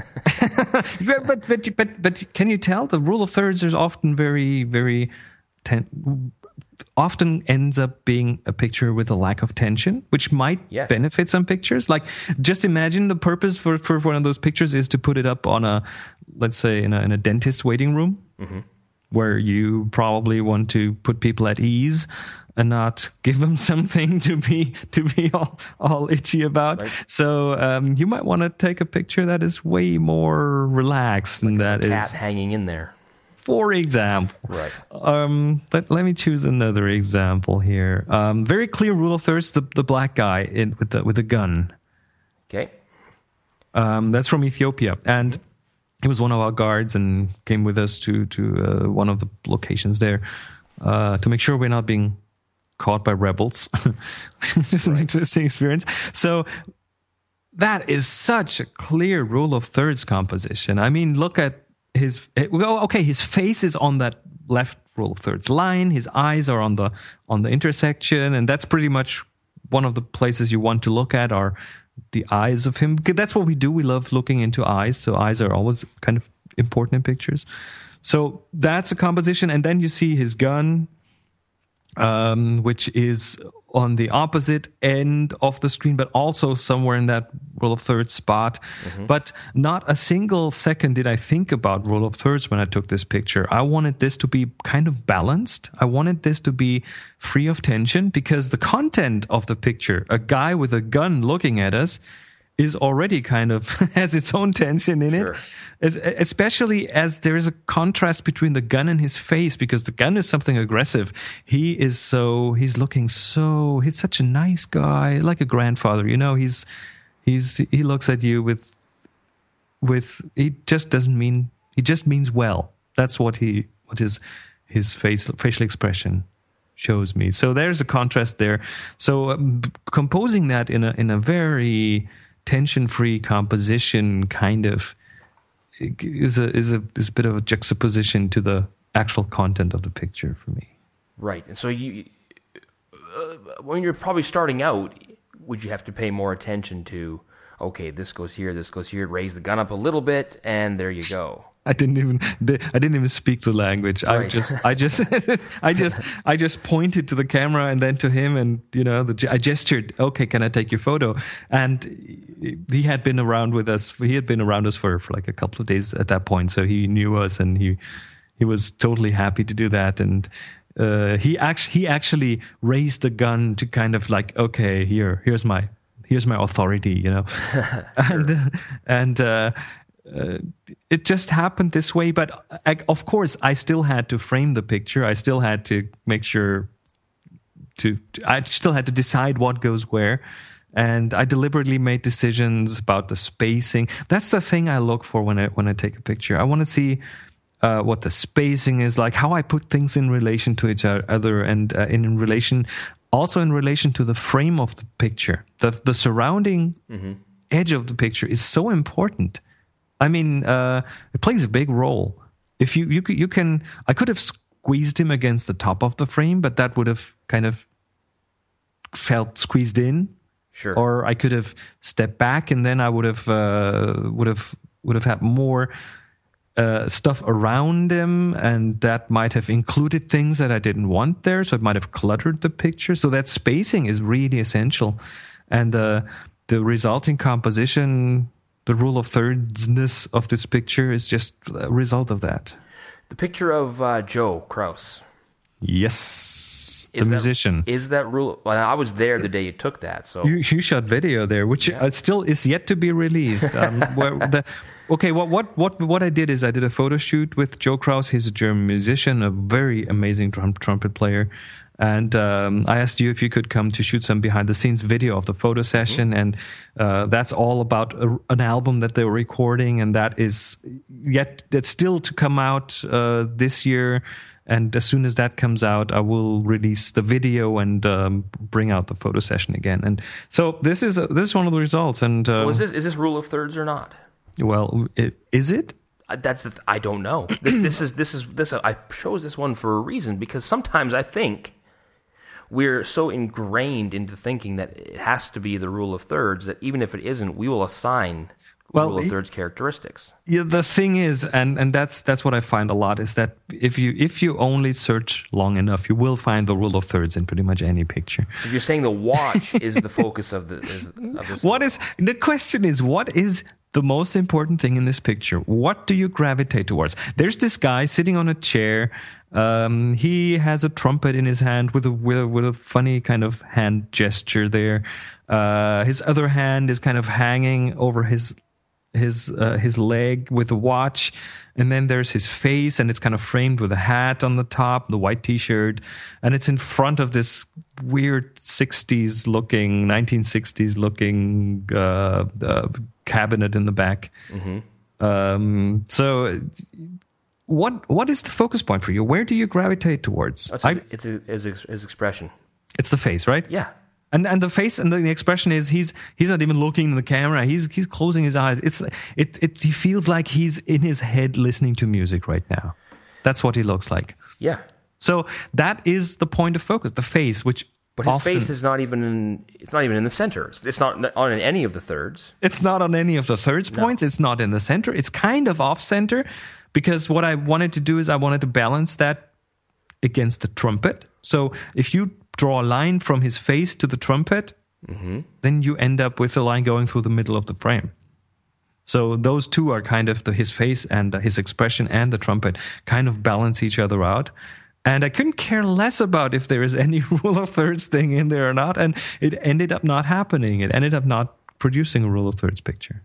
but can you tell the rule of thirds is often very, very often ends up being a picture with a lack of tension, which might benefit some pictures. Like, just imagine the purpose for one of those pictures is to put it up on let's say in a dentist's waiting room, where you probably want to put people at ease and not give them something to be all itchy about. Right. So you might want to take a picture that is way more relaxed, like and that is cat hanging in there. For example, right. Let me choose another example here. Very clear rule of thirds: the black guy with the gun. Okay. That's from Ethiopia, and he was one of our guards and came with us to one of the locations there to make sure we're not being caught by rebels. Which is an interesting experience. So that is such a clear rule of thirds composition. I mean, look at his face is on that left rule of thirds line. His eyes are on the intersection, and that's pretty much one of the places you want to look at are the eyes of him. That's what we do. We love looking into eyes, so eyes are always kind of important in pictures. So that's a composition, and then you see his gun, which is on the opposite end of the screen, but also somewhere in that rule of thirds spot. But not a single second did I think about rule of thirds when I took this picture. I wanted this to be kind of balanced. I wanted this to be free of tension, because the content of the picture, a guy with a gun looking at us, is already kind of has its own tension in it, especially as there is a contrast between the gun and his face, because the gun is something aggressive. He's such a nice guy, like a grandfather, he looks at you with he just means well. That's what his facial expression shows me. So there's a contrast there. So composing that in a very tension-free composition kind of is a bit of a juxtaposition to the actual content of the picture for me. Right. And so you, when you're probably starting out, would you have to pay more attention to, okay, this goes here, raise the gun up a little bit, and there you go. I didn't even speak the language. Right. I just pointed to the camera and then to him, and I gestured. Okay, can I take your photo? And he had been around with us. He had been around us for like a couple of days at that point, so he knew us, and he was totally happy to do that. And he actually raised the gun to kind of like, okay, here's my authority, and it just happened this way. But of course, I still had to frame the picture. I still had to make sure I still had to decide what goes where. And I deliberately made decisions about the spacing. That's the thing I look for when I take a picture. I want to see what the spacing is like, how I put things in relation to each other, and in relation to the frame of the picture. The surrounding edge of the picture is so important. I mean, it plays a big role. If you can, I could have squeezed him against the top of the frame, but that would have kind of felt squeezed in. Sure. Or I could have stepped back, and then I would have had more stuff around him, and that might have included things that I didn't want there, so it might have cluttered the picture. So that spacing is really essential, and the resulting composition, the rule of thirdsness of this picture, is just a result of that. The picture of Joe Kraus. Yes, the musician. Is that rule? Well, I was there the day you took that. So you shot video there, which still is yet to be released. What I did is I did a photo shoot with Joe Kraus. He's a German musician, a very amazing trumpet player. And I asked you if you could come to shoot some behind-the-scenes video of the photo session, and that's all about an album that they were recording, and that's still to come out this year. And as soon as that comes out, I will release the video and bring out the photo session again. And so this is one of the results. And so is this rule of thirds or not? Well, is it? I don't know. This is. I chose this one for a reason, because sometimes I think we're so ingrained into thinking that it has to be the rule of thirds that even if it isn't, we will assign rule of thirds characteristics. Yeah, the thing is, and that's what I find a lot, is that if you only search long enough, you will find the rule of thirds in pretty much any picture. So you're saying the watch is the focus of this? The question is, what is the most important thing in this picture? What do you gravitate towards? There's this guy sitting on a chair. He has a trumpet in his hand with a funny kind of hand gesture there. His other hand is kind of hanging over his leg with a watch, and then there's his face, and it's kind of framed with a hat on the top, the white t-shirt, and it's in front of this weird 1960s looking cabinet in the back. So what is the focus point for you? Where do you gravitate towards? It's his expression. It's the face, right? Yeah. And the face and the expression is he's not even looking in the camera. He's closing his eyes. He feels like he's in his head listening to music right now. That's what he looks like. Yeah. So that is the point of focus, the face, but his face is not even in the center. It's not on any of the thirds. It's not on any of the thirds points. It's not in the center. It's kind of off center, because what I wanted to do is I wanted to balance that against the trumpet. So if you draw a line from his face to the trumpet, then you end up with a line going through the middle of the frame. So those two are kind of his face and his expression and the trumpet kind of balance each other out. And I couldn't care less about if there is any rule of thirds thing in there or not. And it ended up not happening. It ended up not producing a rule of thirds picture.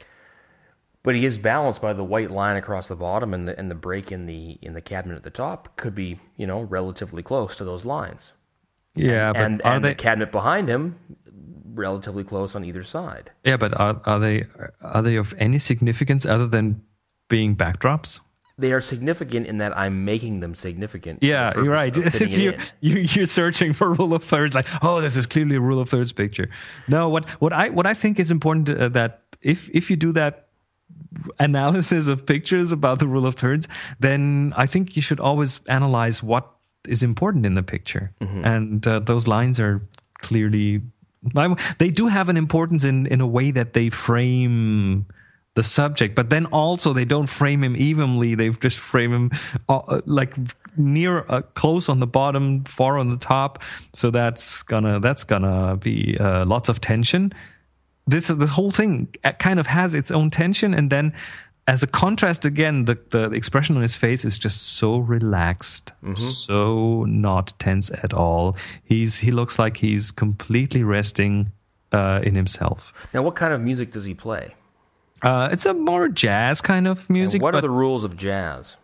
But he is balanced by the white line across the bottom, and the break in the cabinet at the top could be, relatively close to those lines. Yeah, and the cabinet behind him relatively close on either side. Yeah, but are they of any significance other than being backdrops? They are significant in that I'm making them significant. Yeah, you're right. You're searching for rule of thirds, like, oh, this is clearly a rule of thirds picture. No, what I think is important that if you do that analysis of pictures about the rule of thirds, then I think you should always analyze what is important in the picture, and those lines are clearly they do have an importance in a way that they frame the subject, but then also they don't frame him evenly. They just frame him like near close on the bottom, far on the top. So that's gonna be lots of tension. This whole thing kind of has its own tension, and then as a contrast, again, the expression on his face is just so relaxed, so not tense at all. He looks like he's completely resting in himself. Now, what kind of music does he play? It's a more jazz kind of music. And what are the rules of jazz?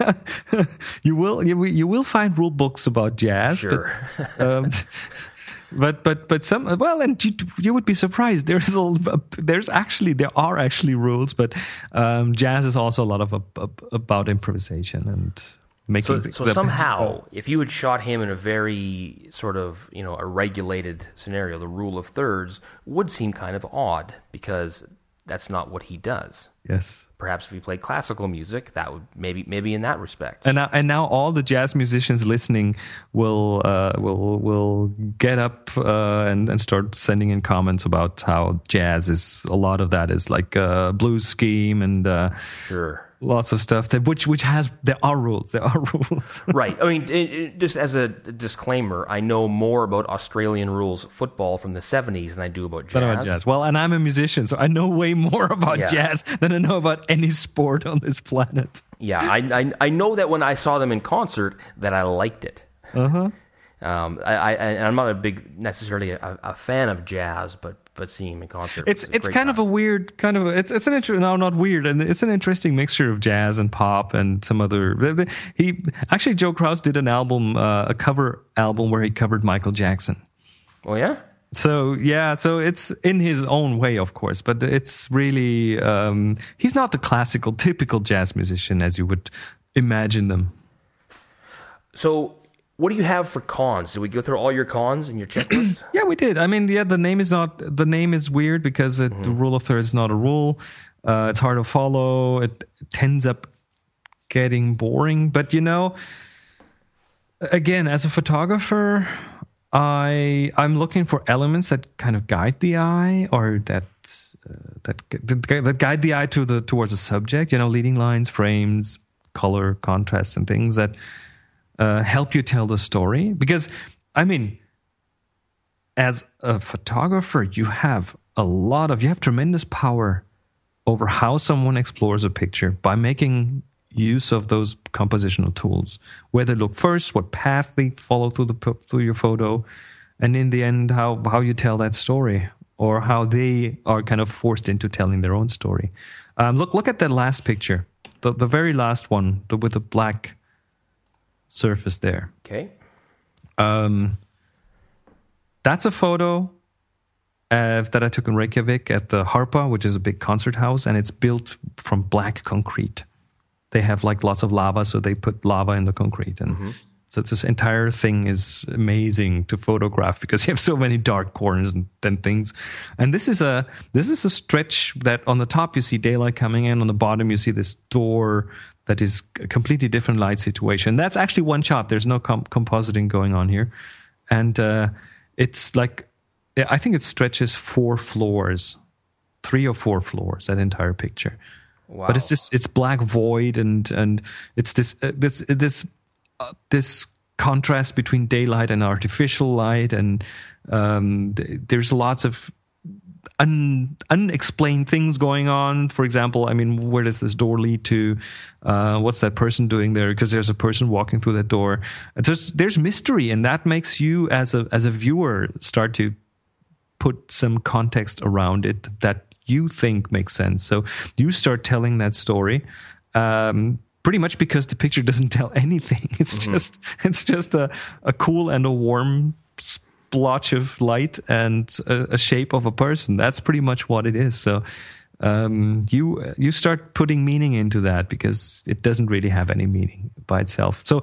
You will find rule books about jazz. Sure. But, but some and you would be surprised. There are actually rules, but jazz is also a lot of about improvisation and making. So somehow, if you had shot him in a very sort of a regulated scenario, the rule of thirds would seem kind of odd because that's not what he does. Yes. Perhaps if he played classical music, that would maybe in that respect. And now all the jazz musicians listening will get up and start sending in comments about how jazz is, a lot of that is like a blues scheme and sure. Lots of stuff there are rules. Right. I mean, just as a disclaimer, I know more about Australian rules football from the 70s than I do about jazz. Well, and I'm a musician, so I know way more about jazz than I know about any sport on this planet. Yeah, I know that when I saw them in concert that I liked it. Uh-huh. I'm not necessarily a fan of jazz, but seeing him in concert, it's kind of a weird it's an interesting, no, not weird, and it's an interesting mixture of jazz and pop and some other. Joe Kraus did an album, a cover album where he covered Michael Jackson. Oh yeah. So it's in his own way, of course, but it's really he's not the typical jazz musician as you would imagine them. So, what do you have for cons? Did we go through all your cons in your checklist? Yeah, we did. I mean, the name is weird because the rule of thirds is not a rule. It's hard to follow. It tends up getting boring. But again, as a photographer, I'm looking for elements that kind of guide the eye, or that guide the eye towards the subject. Leading lines, frames, color, contrast, and things that help you tell the story. Because, I mean, as a photographer, you have tremendous power over how someone explores a picture by making use of those compositional tools. Where they look first, what path they follow through your photo, and in the end, how you tell that story, or how they are kind of forced into telling their own story. Look at that last picture, the very last one, with the black surface there. Okay. That's a photo that I took in Reykjavik at the Harpa, which is a big concert house, and it's built from black concrete. They have like lots of lava, so they put lava in the concrete, and so this entire thing is amazing to photograph because you have so many dark corners and things. And this is a stretch that on the top you see daylight coming in, on the bottom you see this door that is a completely different light situation. That's actually one shot. There's no compositing going on here. And it's like, I think it stretches 4 floors, 3 or 4 floors, that entire picture. Wow. But it's black void, and it's this contrast between daylight and artificial light, and there's lots of unexplained things going on. For example, I mean, where does this door lead to? What's that person doing there? Because there's a person walking through that door. There's mystery, and that makes you as a viewer start to put some context around it that you think makes sense. So you start telling that story. Pretty much because the picture doesn't tell anything. It's just a cool and a warm splotch of light and a shape of a person. That's pretty much what it is. So you start putting meaning into that because it doesn't really have any meaning by itself. So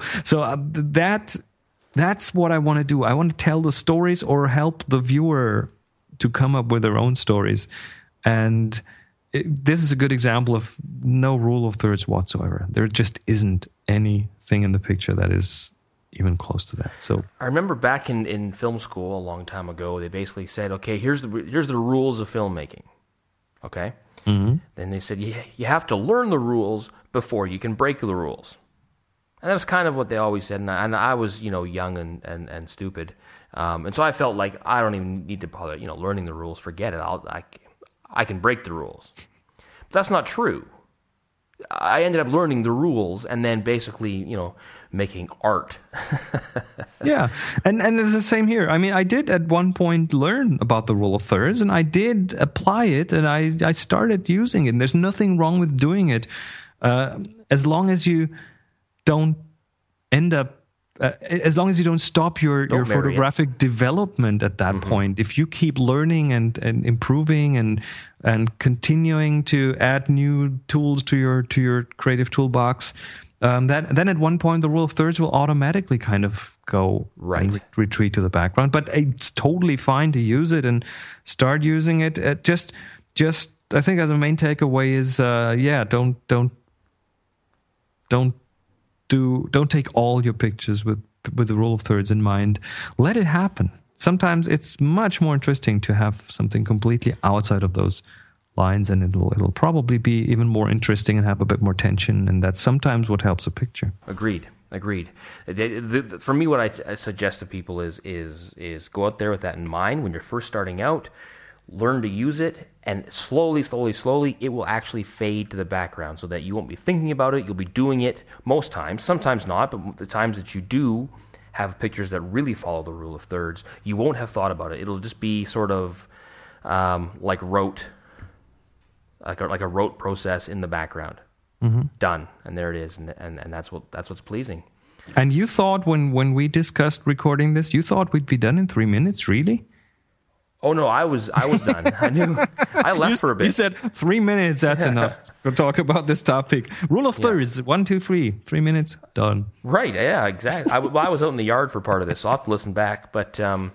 that's what I want to do. I want to tell the stories or help the viewer to come up with their own stories. And this is a good example of no rule of thirds whatsoever. There just isn't anything in the picture that is even close to that. So I remember back in film school a long time ago, they basically said, okay, here's the rules of filmmaking. Okay? Mm-hmm. Then they said, you have to learn the rules before you can break the rules. And that was kind of what they always said. And I was, young and stupid. And so I felt like I don't even need to bother, learning the rules. Forget it. I can break the rules. But that's not true. I ended up learning the rules and then basically, making art. Yeah. And it's the same here. I mean, I did at one point learn about the rule of thirds, and I did apply it, and I started using it. And there's nothing wrong with doing it as long as you don't end up as long as you don't stop your photographic development at that point, if you keep learning and improving and continuing to add new tools to your creative toolbox, then at one point the rule of thirds will automatically kind of go and retreat to the background. But it's totally fine to use it and start using it. Just I think as a main takeaway is don't take all your pictures with the rule of thirds in mind. Let it happen. Sometimes it's much more interesting to have something completely outside of those lines, and it'll probably be even more interesting and have a bit more tension, and that's sometimes what helps a picture. Agreed. For me, what I suggest to people is go out there with that in mind when you're first starting out. Learn to use it, and slowly, it will actually fade to the background so that you won't be thinking about it. You'll be doing it most times, sometimes not, but the times that you do have pictures that really follow the rule of thirds, you won't have thought about it. It'll just be sort of like a rote process in the background. Done, and there it is, and that's what's pleasing. And you thought when we discussed recording this, you thought we'd be done in 3 minutes, really? Oh no, I was done. I left for a bit. You said 3 minutes. That's enough to talk about this topic. Rule of thirds: 1, 2, 3. 3 minutes, done. Right? Yeah, exactly. I was out in the yard for part of this, so I'll have to listen back. But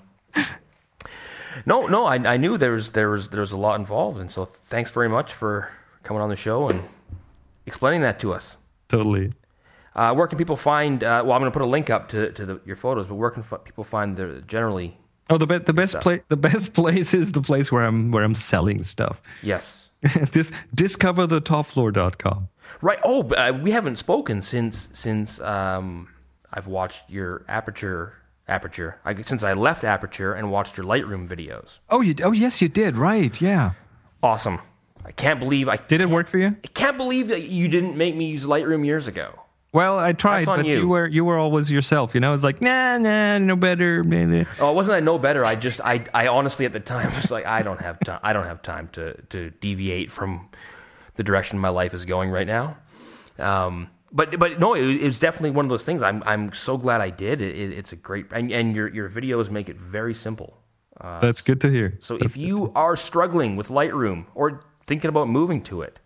no, I knew there was a lot involved, and so thanks very much for coming on the show and explaining that to us. Totally. Where can people find? Well, I'm going to put a link up to your photos, but where can people find generally? Oh, the best place is the place where I'm selling stuff. Yes. Discoverthetopfloor.com. Right. Oh, we haven't spoken since I've watched your Aperture. Since I left Aperture and watched your Lightroom videos. Oh, yes, you did. Right. Yeah. Awesome. I can't believe Did it work for you? I can't believe that you didn't make me use Lightroom years ago. Well, I tried, but you were always yourself. It's like nah, no better. Oh, it wasn't I know better. I honestly at the time was like I don't have time. I don't have time to deviate from the direction my life is going right now. But no, it was definitely one of those things. I'm so glad I did. It's a great and your videos make it very simple. That's good to hear. So if you are struggling with Lightroom or thinking about moving to it,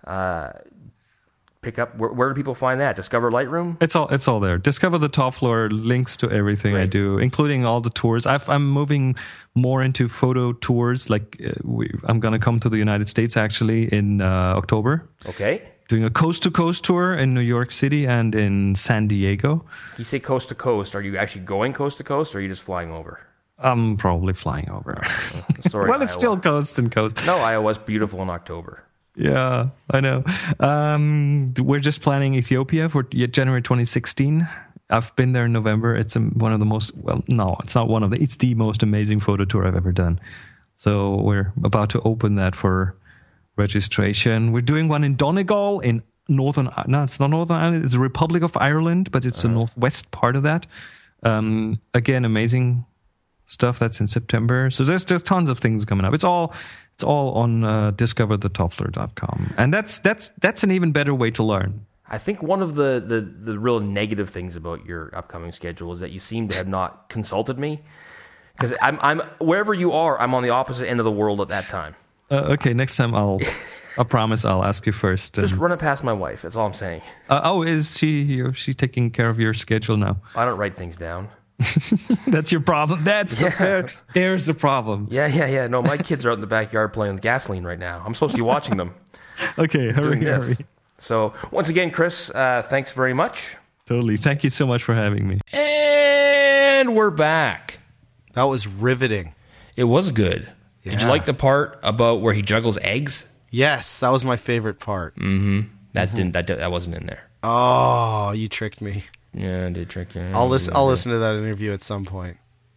pick up. Where do people find that? Discover Lightroom. It's all there. Discover the Top Floor links to everything I do, including all the tours. I'm moving more into photo tours. Like I'm going to come to the United States actually in October. Okay. Doing a coast-to-coast tour in New York City and in San Diego. You say coast-to-coast. Are you actually going coast-to-coast, or are you just flying over? I'm probably flying over. Sorry, well, it's still coast and coast. No, Iowa's beautiful in October. Yeah, I know. We're just planning Ethiopia for January 2016. I've been there in November. It's one of the most, well, no, it's not one of the, it's the most amazing photo tour I've ever done. So we're about to open that for registration. We're doing one in Donegal in it's not Northern Ireland, it's the Republic of Ireland, but it's the northwest part of that. Again, amazing stuff. That's in September. So there's tons of things coming up. It's all on discoverthetopfloor.com. And that's an even better way to learn. I think one of the real negative things about your upcoming schedule is that you seem to have not consulted me. Because I'm wherever you are, I'm on the opposite end of the world at that time. Okay, next time I promise I'll ask you first. Just run it past my wife. That's all I'm saying. Is she taking care of your schedule now? I don't write things down. That's your problem. There's the problem. Yeah. No, my kids are out in the backyard playing with gasoline right now. I'm supposed to be watching them. Okay, hurry. So once again, Chris, thanks very much. Totally. Thank you so much for having me. And we're back. That was riveting. It was good. Yeah. Did you like the part about where he juggles eggs? Yes, that was my favorite part. Mm-hmm. That wasn't in there. Oh, you tricked me. Yeah, I did trick you. I'll listen to that interview at some point.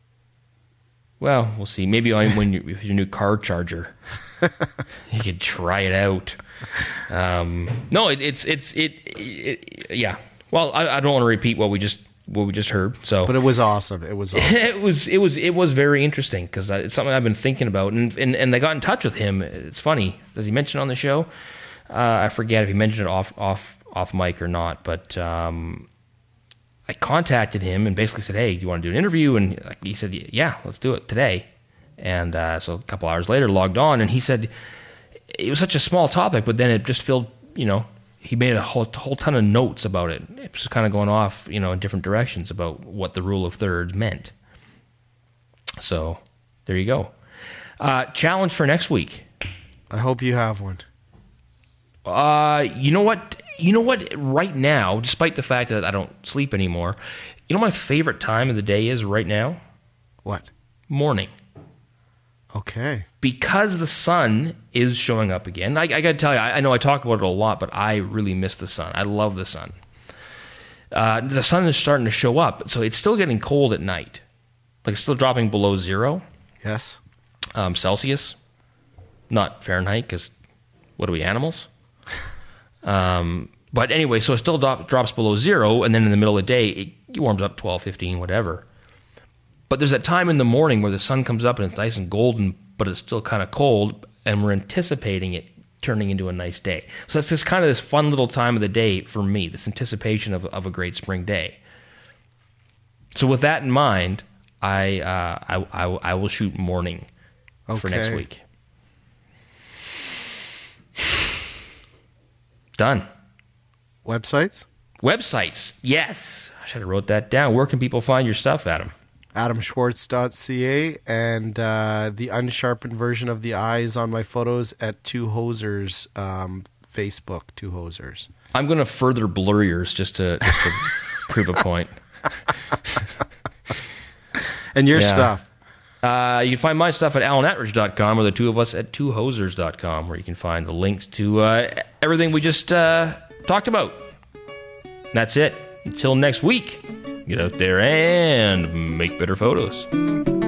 Well, we'll see. Maybe with your new car charger, you could try it out. No, yeah. Well, I don't want to repeat what we just heard. So, but it was awesome. It was awesome. it was very interesting because it's something I've been thinking about, and they got in touch with him. It's funny. Does he mention it on the show? I forget if he mentioned it off mic or not, but. I contacted him and basically said, hey, do you want to do an interview? And he said, yeah, let's do it today. And so a couple hours later, logged on, and he said it was such a small topic, but then it just filled, he made a whole ton of notes about it. It was kind of going off, in different directions about what the rule of thirds meant. So there you go. Challenge for next week. I hope you have one. You know what? Right now, despite the fact that I don't sleep anymore, my favorite time of the day is right now? What? Morning. Okay. Because the sun is showing up again. I got to tell you, I know I talk about it a lot, but I really miss the sun. I love the sun. The sun is starting to show up, so it's still getting cold at night. Like, it's still dropping below 0. Yes. Celsius. Not Fahrenheit, because what are we, animals? But anyway, so it still drops below 0, and then in the middle of the day, it warms up 12, 15, whatever. But there's that time in the morning where the sun comes up and it's nice and golden, but it's still kind of cold, and we're anticipating it turning into a nice day. So that's just kind of this fun little time of the day for me, this anticipation of a great spring day. So with that in mind, I will shoot morning for next week. Done. Websites? Websites, yes. I should have wrote that down. Where can people find your stuff, Adam? AdamSchwartz.ca, and the unsharpened version of the eyes on my photos at Two Hosers Facebook, Two Hosers. I'm going to further blur yours just to prove a point. And your stuff? You can find my stuff at alanatridge.com, or the two of us at twohosers.com, where you can find the links to everything we just talked about. And that's it. Until next week, get out there and make better photos.